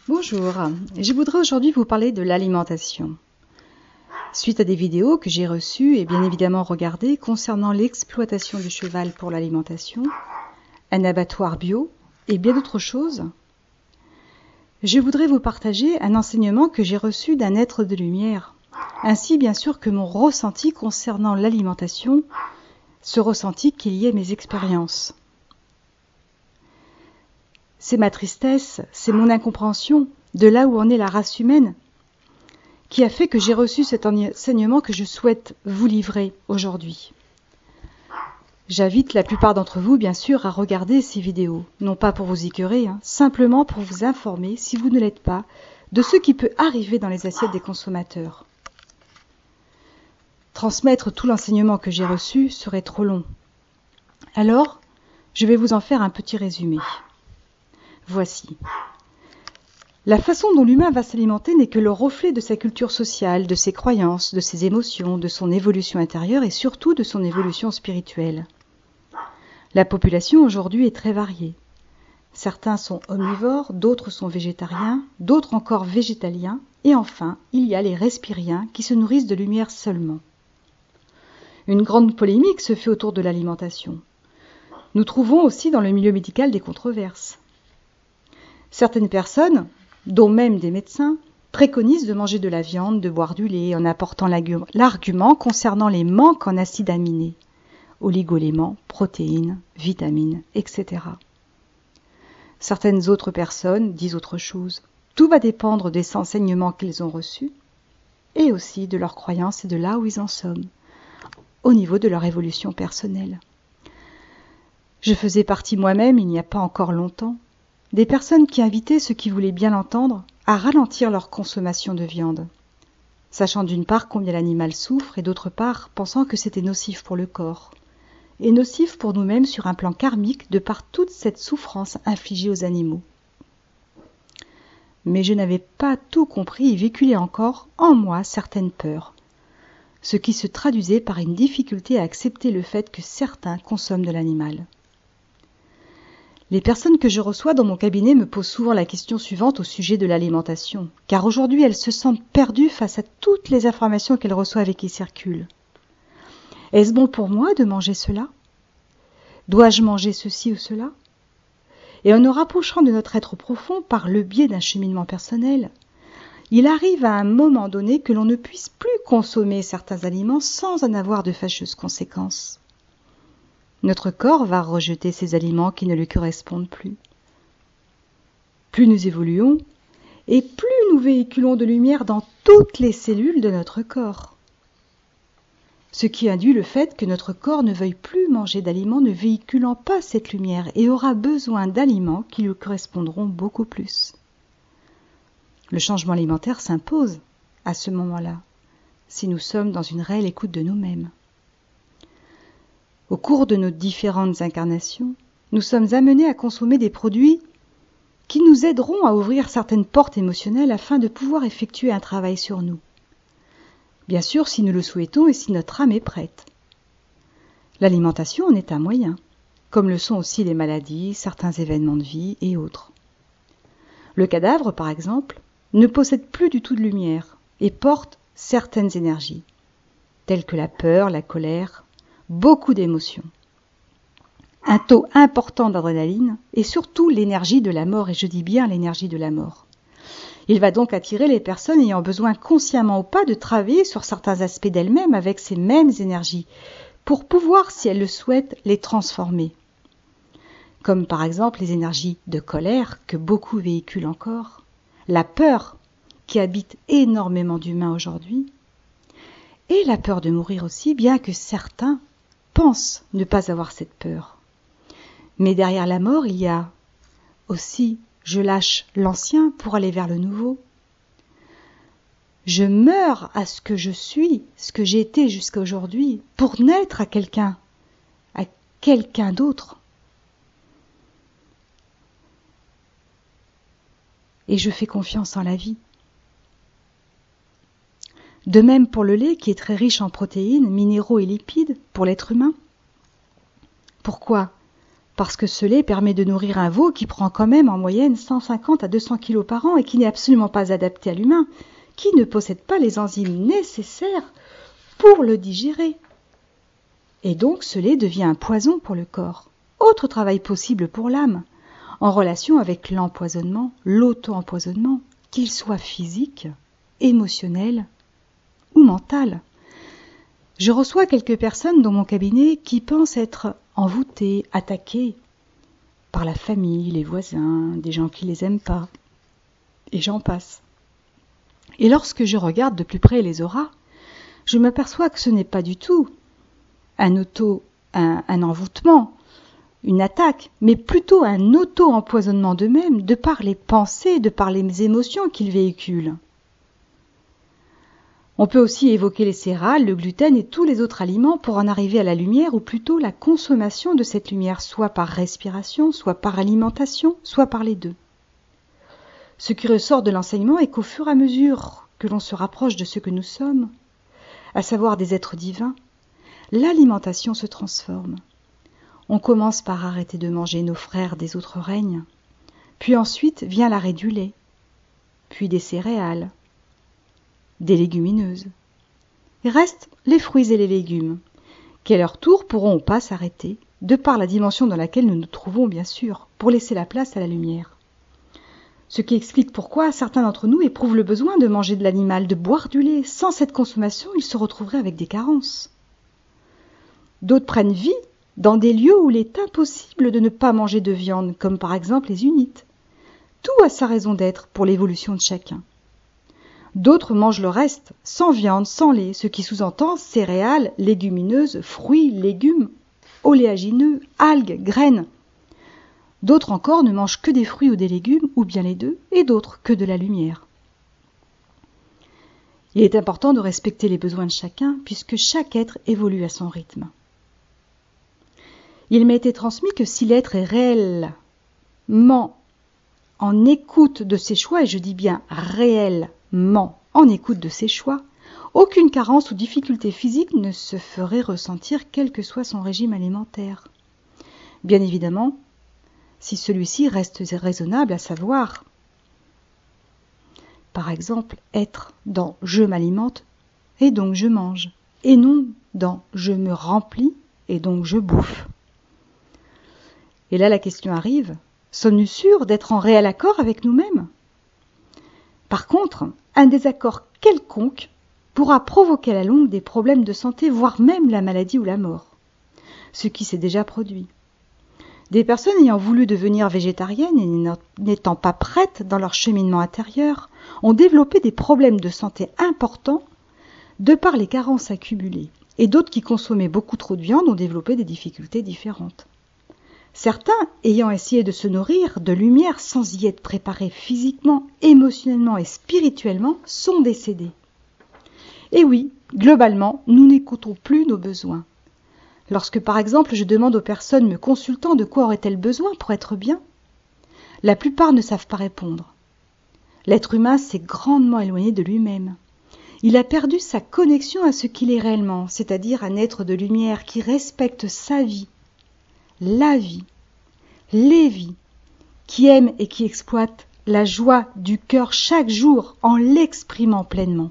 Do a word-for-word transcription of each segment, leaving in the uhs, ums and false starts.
Bonjour, je voudrais aujourd'hui vous parler de l'alimentation. Suite à des vidéos que j'ai reçues et bien évidemment regardées concernant l'exploitation du cheval pour l'alimentation, un abattoir bio et bien d'autres choses, je voudrais vous partager un enseignement que j'ai reçu d'un être de lumière, ainsi bien sûr que mon ressenti concernant l'alimentation, ce ressenti qui est lié à mes expériences. C'est ma tristesse, c'est mon incompréhension de là où en est la race humaine qui a fait que j'ai reçu cet enseignement que je souhaite vous livrer aujourd'hui. J'invite la plupart d'entre vous, bien sûr, à regarder ces vidéos, non pas pour vous écœurer, hein, simplement pour vous informer, si vous ne l'êtes pas, de ce qui peut arriver dans les assiettes des consommateurs. Transmettre tout l'enseignement que j'ai reçu serait trop long. Alors, je vais vous en faire un petit résumé. Voici. La façon dont l'humain va s'alimenter n'est que le reflet de sa culture sociale, de ses croyances, de ses émotions, de son évolution intérieure et surtout de son évolution spirituelle. La population aujourd'hui est très variée. Certains sont omnivores, d'autres sont végétariens, d'autres encore végétaliens, et enfin, il y a les respiriens qui se nourrissent de lumière seulement. Une grande polémique se fait autour de l'alimentation. Nous trouvons aussi dans le milieu médical des controverses. Certaines personnes, dont même des médecins, préconisent de manger de la viande, de boire du lait, en apportant l'argument concernant les manques en acides aminés, oligoéléments, protéines, vitamines, et cetera. Certaines autres personnes disent autre chose. Tout va dépendre des enseignements qu'ils ont reçus et aussi de leurs croyances et de là où ils en sont, au niveau de leur évolution personnelle. Je faisais partie moi-même, il n'y a pas encore longtemps, des personnes qui invitaient ceux qui voulaient bien l'entendre à ralentir leur consommation de viande, sachant d'une part combien l'animal souffre et d'autre part pensant que c'était nocif pour le corps, et nocif pour nous-mêmes sur un plan karmique de par toute cette souffrance infligée aux animaux. Mais je n'avais pas tout compris et véhiculais encore en moi certaines peurs, ce qui se traduisait par une difficulté à accepter le fait que certains consomment de l'animal. Les personnes que je reçois dans mon cabinet me posent souvent la question suivante au sujet de l'alimentation, car aujourd'hui elles se sentent perdues face à toutes les informations qu'elles reçoivent et qui circulent. Est-ce bon pour moi de manger cela? Dois-je manger ceci ou cela? Et en nous rapprochant de notre être profond par le biais d'un cheminement personnel, il arrive à un moment donné que l'on ne puisse plus consommer certains aliments sans en avoir de fâcheuses conséquences. Notre corps va rejeter ces aliments qui ne lui correspondent plus. Plus nous évoluons, et plus nous véhiculons de lumière dans toutes les cellules de notre corps. Ce qui induit le fait que notre corps ne veuille plus manger d'aliments ne véhiculant pas cette lumière et aura besoin d'aliments qui lui correspondront beaucoup plus. Le changement alimentaire s'impose à ce moment-là, si nous sommes dans une réelle écoute de nous-mêmes. Au cours de nos différentes incarnations, nous sommes amenés à consommer des produits qui nous aideront à ouvrir certaines portes émotionnelles afin de pouvoir effectuer un travail sur nous. Bien sûr, si nous le souhaitons et si notre âme est prête. L'alimentation en est un moyen, comme le sont aussi les maladies, certains événements de vie et autres. Le cadavre, par exemple, ne possède plus du tout de lumière et porte certaines énergies, telles que la peur, la colère, beaucoup d'émotions, un taux important d'adrénaline et surtout l'énergie de la mort, et je dis bien l'énergie de la mort. Il va donc attirer les personnes ayant besoin consciemment ou pas de travailler sur certains aspects d'elles-mêmes avec ces mêmes énergies pour pouvoir, si elles le souhaitent, les transformer. Comme par exemple les énergies de colère que beaucoup véhiculent encore, la peur qui habite énormément d'humains aujourd'hui, et la peur de mourir aussi, bien que certains pensent ne pas avoir cette peur. Mais derrière la mort, il y a aussi « je lâche l'ancien pour aller vers le nouveau ». Je meurs à ce que je suis, ce que j'ai été jusqu'à aujourd'hui, pour naître à quelqu'un, à quelqu'un d'autre. Et je fais confiance en la vie. De même pour le lait qui est très riche en protéines, minéraux et lipides pour l'être humain. Pourquoi ? parce que ce lait permet de nourrir un veau qui prend quand même en moyenne cent cinquante à deux cents kilos par an et qui n'est absolument pas adapté à l'humain, qui ne possède pas les enzymes nécessaires pour le digérer. Et donc ce lait devient un poison pour le corps. Autre travail possible pour l'âme, en relation avec l'empoisonnement, l'auto-empoisonnement, qu'il soit physique, émotionnel ou mental. Je reçois quelques personnes dans mon cabinet qui pensent être envoûtées, attaquées par la famille, les voisins, des gens qui les aiment pas, et j'en passe. Et lorsque je regarde de plus près les auras, je m'aperçois que ce n'est pas du tout un auto, un, un envoûtement, une attaque, mais plutôt un auto-empoisonnement d'eux-mêmes, de par les pensées, de par les émotions qu'ils véhiculent. On peut aussi évoquer les céréales, le gluten et tous les autres aliments pour en arriver à la lumière, ou plutôt la consommation de cette lumière, soit par respiration, soit par alimentation, soit par les deux. Ce qui ressort de l'enseignement est qu'au fur et à mesure que l'on se rapproche de ce que nous sommes, à savoir des êtres divins, l'alimentation se transforme. On commence par arrêter de manger nos frères des autres règnes, puis ensuite vient l'arrêt du lait, puis des céréales, des légumineuses. Il reste les fruits et les légumes, qui à leur tour pourront ou pas s'arrêter, de par la dimension dans laquelle nous nous trouvons bien sûr, pour laisser la place à la lumière. Ce qui explique pourquoi certains d'entre nous éprouvent le besoin de manger de l'animal, de boire du lait. Sans cette consommation, ils se retrouveraient avec des carences. D'autres prennent vie dans des lieux où il est impossible de ne pas manger de viande, comme par exemple les Hunnites. Tout a sa raison d'être pour l'évolution de chacun. D'autres mangent le reste, sans viande, sans lait, ce qui sous-entend céréales, légumineuses, fruits, légumes, oléagineux, algues, graines. D'autres encore ne mangent que des fruits ou des légumes, ou bien les deux, et d'autres que de la lumière. Il est important de respecter les besoins de chacun, puisque chaque être évolue à son rythme. Il m'a été transmis que si l'être est réellement en écoute de ses choix, et je dis bien réellement en écoute de ses choix, aucune carence ou difficulté physique ne se ferait ressentir quel que soit son régime alimentaire. Bien évidemment, si celui-ci reste raisonnable, à savoir, par exemple, être dans « je m'alimente » et donc je mange, et non dans « je me remplis » et donc je bouffe. Et là la question arrive, sommes-nous sûrs d'être en réel accord avec nous-mêmes? Par contre, un désaccord quelconque pourra provoquer à la longue des problèmes de santé, voire même la maladie ou la mort, ce qui s'est déjà produit. Des personnes ayant voulu devenir végétariennes et n'étant pas prêtes dans leur cheminement intérieur ont développé des problèmes de santé importants de par les carences accumulées, et d'autres qui consommaient beaucoup trop de viande ont développé des difficultés différentes. Certains, ayant essayé de se nourrir de lumière sans y être préparés physiquement, émotionnellement et spirituellement, sont décédés. Et oui, globalement, nous n'écoutons plus nos besoins. Lorsque, par exemple, je demande aux personnes me consultant de quoi auraient-elles besoin pour être bien, la plupart ne savent pas répondre. L'être humain s'est grandement éloigné de lui-même. Il a perdu sa connexion à ce qu'il est réellement, c'est-à-dire un être de lumière qui respecte sa vie, la vie, les vies, qui aime et qui exploite la joie du cœur chaque jour en l'exprimant pleinement.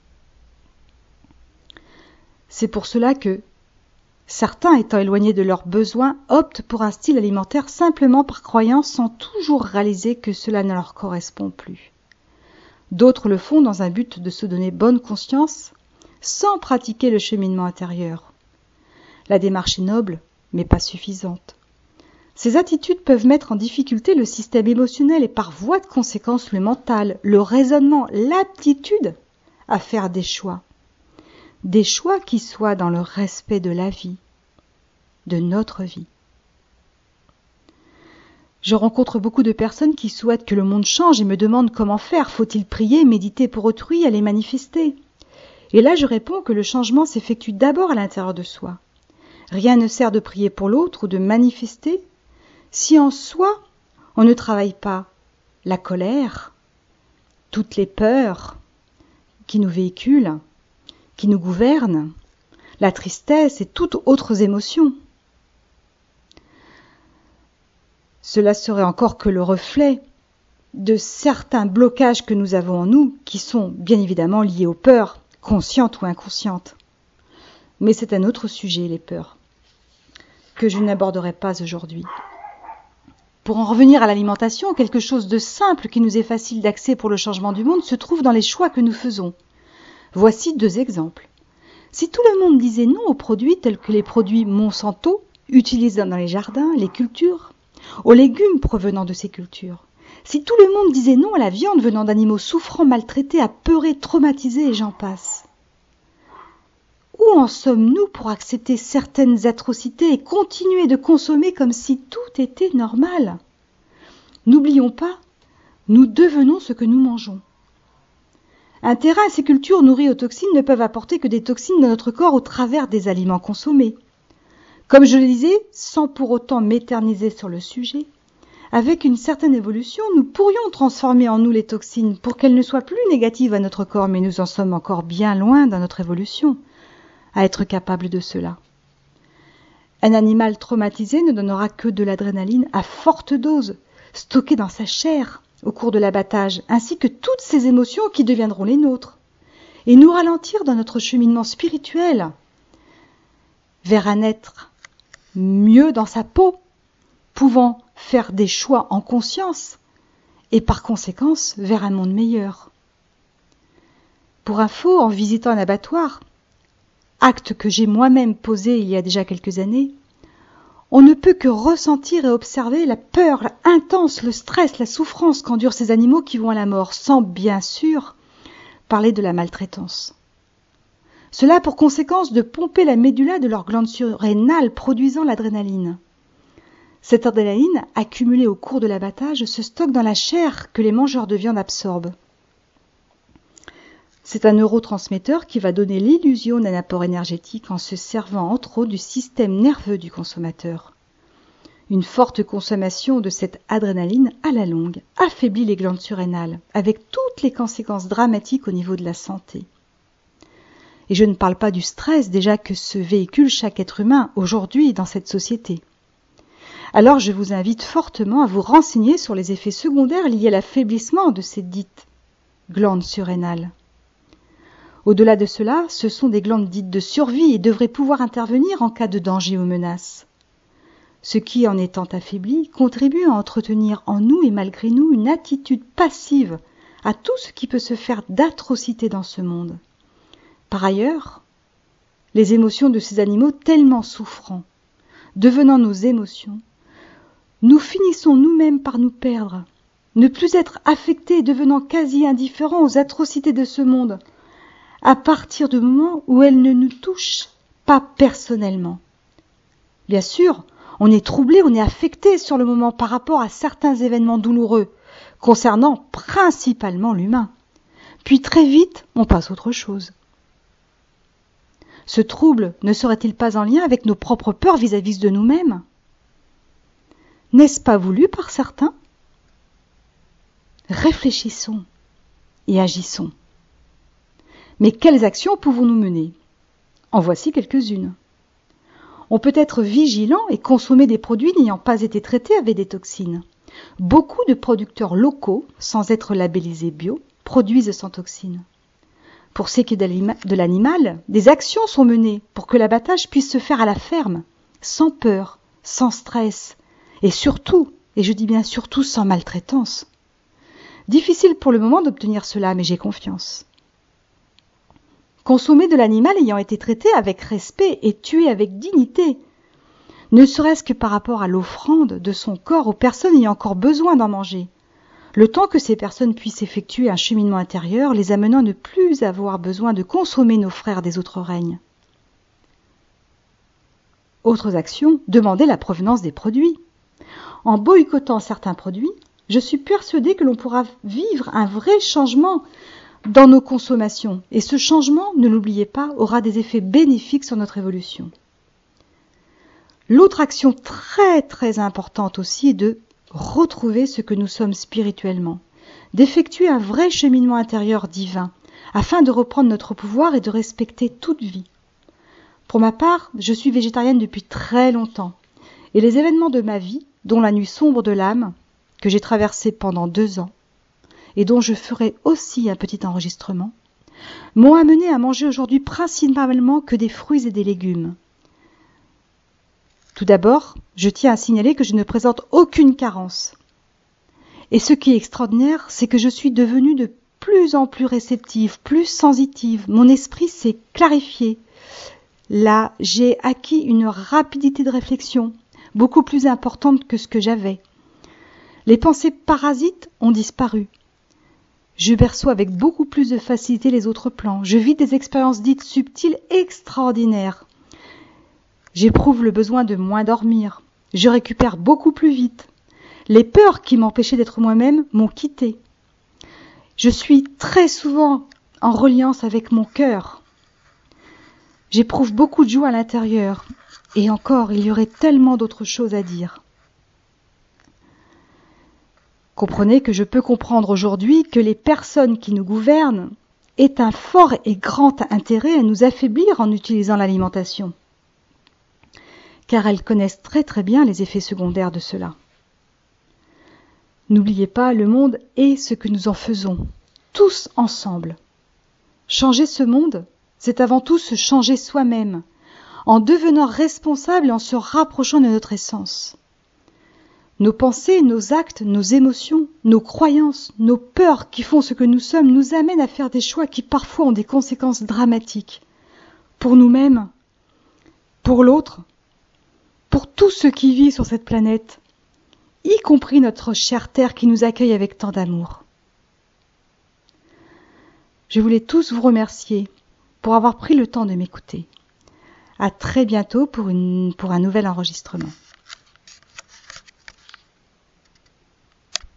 C'est pour cela que certains, étant éloignés de leurs besoins, optent pour un style alimentaire simplement par croyance sans toujours réaliser que cela ne leur correspond plus. D'autres le font dans un but de se donner bonne conscience sans pratiquer le cheminement intérieur. La démarche est noble, mais pas suffisante. Ces attitudes peuvent mettre en difficulté le système émotionnel et par voie de conséquence le mental, le raisonnement, l'aptitude à faire des choix. Des choix qui soient dans le respect de la vie, de notre vie. Je rencontre beaucoup de personnes qui souhaitent que le monde change et me demandent comment faire. Faut-il prier, méditer pour autrui, aller manifester? Et là je réponds que le changement s'effectue d'abord à l'intérieur de soi. Rien ne sert de prier pour l'autre ou de manifester si en soi on ne travaille pas la colère, toutes les peurs qui nous véhiculent, qui nous gouvernent, la tristesse et toutes autres émotions. cela serait encore que le reflet de certains blocages que nous avons en nous, qui sont bien évidemment liés aux peurs, conscientes ou inconscientes. Mais c'est un autre sujet, les peurs, que je n'aborderai pas aujourd'hui. Pour en revenir à l'alimentation, quelque chose de simple qui nous est facile d'accès pour le changement du monde se trouve dans les choix que nous faisons. Voici deux exemples. Si tout le monde disait non aux produits tels que les produits Monsanto, utilisés dans les jardins, les cultures, aux légumes provenant de ces cultures, si tout le monde disait non à la viande venant d'animaux souffrants, maltraités, apeurés, traumatisés et j'en passe, où en sommes-nous pour accepter certaines atrocités et continuer de consommer comme si tout était normal? N'oublions pas, nous devenons ce que nous mangeons. Un terrain et ses cultures nourries aux toxines ne peuvent apporter que des toxines dans notre corps au travers des aliments consommés. Comme je le disais, sans pour autant m'éterniser sur le sujet, avec une certaine évolution, nous pourrions transformer en nous les toxines pour qu'elles ne soient plus négatives à notre corps, mais nous en sommes encore bien loin dans notre évolution à être capable de cela. Un animal traumatisé ne donnera que de l'adrénaline à forte dose, stockée dans sa chair au cours de l'abattage, ainsi que toutes ces émotions qui deviendront les nôtres, et nous ralentir dans notre cheminement spirituel vers un être mieux dans sa peau, pouvant faire des choix en conscience, et par conséquence vers un monde meilleur. Pour info, en visitant un abattoir, acte que j'ai moi-même posé il y a déjà quelques années, on ne peut que ressentir et observer la peur la intense, le stress, la souffrance qu'endurent ces animaux qui vont à la mort, sans bien sûr parler de la maltraitance. Cela a pour conséquence de pomper la médula de leur glande surrénale produisant l'adrénaline. Cette adrénaline, accumulée au cours de l'abattage, se stocke dans la chair que les mangeurs de viande absorbent. C'est un neurotransmetteur qui va donner l'illusion d'un apport énergétique en se servant entre autres du système nerveux du consommateur. Une forte consommation de cette adrénaline à la longue affaiblit les glandes surrénales, avec toutes les conséquences dramatiques au niveau de la santé. Et je ne parle pas du stress déjà que se véhicule chaque être humain aujourd'hui dans cette société. Alors je vous invite fortement à vous renseigner sur les effets secondaires liés à l'affaiblissement de ces dites glandes surrénales. Au-delà de cela, ce sont des glandes dites de survie et devraient pouvoir intervenir en cas de danger ou menace. Ce qui, en étant affaibli, contribue à entretenir en nous et malgré nous une attitude passive à tout ce qui peut se faire d'atrocité dans ce monde. Par ailleurs, les émotions de ces animaux tellement souffrants, devenant nos émotions, nous finissons nous-mêmes par nous perdre, ne plus être affectés et devenant quasi indifférents aux atrocités de ce monde, à partir du moment où elles ne nous touchent pas personnellement. Bien sûr, on est troublé, on est affecté sur le moment par rapport à certains événements douloureux, concernant principalement l'humain. Puis très vite, on passe à autre chose. Ce trouble ne serait-il pas en lien avec nos propres peurs vis-à-vis de nous-mêmes? N'est-ce pas voulu par certains? Réfléchissons et agissons. Mais quelles actions pouvons-nous mener? En voici quelques-unes. On peut être vigilant et consommer des produits n'ayant pas été traités avec des toxines. Beaucoup de producteurs locaux, sans être labellisés bio, produisent sans toxines. Pour ce qui est de l'animal, des actions sont menées pour que l'abattage puisse se faire à la ferme, sans peur, sans stress, et surtout, et je dis bien surtout sans maltraitance. Difficile pour le moment d'obtenir cela, mais j'ai confiance. Consommer de l'animal ayant été traité avec respect et tué avec dignité, ne serait-ce que par rapport à l'offrande de son corps aux personnes ayant encore besoin d'en manger, le temps que ces personnes puissent effectuer un cheminement intérieur, les amenant à ne plus avoir besoin de consommer nos frères des autres règnes. Autres actions, demander la provenance des produits. En boycottant certains produits, je suis persuadée que l'on pourra vivre un vrai changement dans nos consommations. Et ce changement, ne l'oubliez pas, aura des effets bénéfiques sur notre évolution. L'autre action très très importante aussi est de retrouver ce que nous sommes spirituellement, d'effectuer un vrai cheminement intérieur divin, afin de reprendre notre pouvoir et de respecter toute vie. Pour ma part, je suis végétarienne depuis très longtemps, et les événements de ma vie dont la nuit sombre de l'âme, que j'ai traversée pendant deux ans, et dont je ferai aussi un petit enregistrement, m'ont amené à manger aujourd'hui principalement que des fruits et des légumes. Tout d'abord, je tiens à signaler que je ne présente aucune carence. Et ce qui est extraordinaire, c'est que je suis devenue de plus en plus réceptive, plus sensitive. Mon esprit s'est clarifié. Là, j'ai acquis une rapidité de réflexion, beaucoup plus importante que ce que j'avais. Les pensées parasites ont disparu. Je perçois avec beaucoup plus de facilité les autres plans. Je vis des expériences dites subtiles extraordinaires. J'éprouve le besoin de moins dormir. Je récupère beaucoup plus vite. Les peurs qui m'empêchaient d'être moi-même m'ont quitté. Je suis très souvent en reliance avec mon cœur. J'éprouve beaucoup de joie à l'intérieur. Et encore, il y aurait tellement d'autres choses à dire. Comprenez que je peux comprendre aujourd'hui que les personnes qui nous gouvernent aient un fort et grand intérêt à nous affaiblir en utilisant l'alimentation. Car elles connaissent très très bien les effets secondaires de cela. N'oubliez pas, le monde est ce que nous en faisons, tous ensemble. Changer ce monde, c'est avant tout se changer soi-même, en devenant responsable et en se rapprochant de notre essence. Nos pensées, nos actes, nos émotions, nos croyances, nos peurs qui font ce que nous sommes nous amènent à faire des choix qui parfois ont des conséquences dramatiques. Pour nous-mêmes, pour l'autre, pour tous ceux qui vivent sur cette planète, y compris notre chère Terre qui nous accueille avec tant d'amour. Je voulais tous vous remercier pour avoir pris le temps de m'écouter. À très bientôt pour, une, pour un nouvel enregistrement.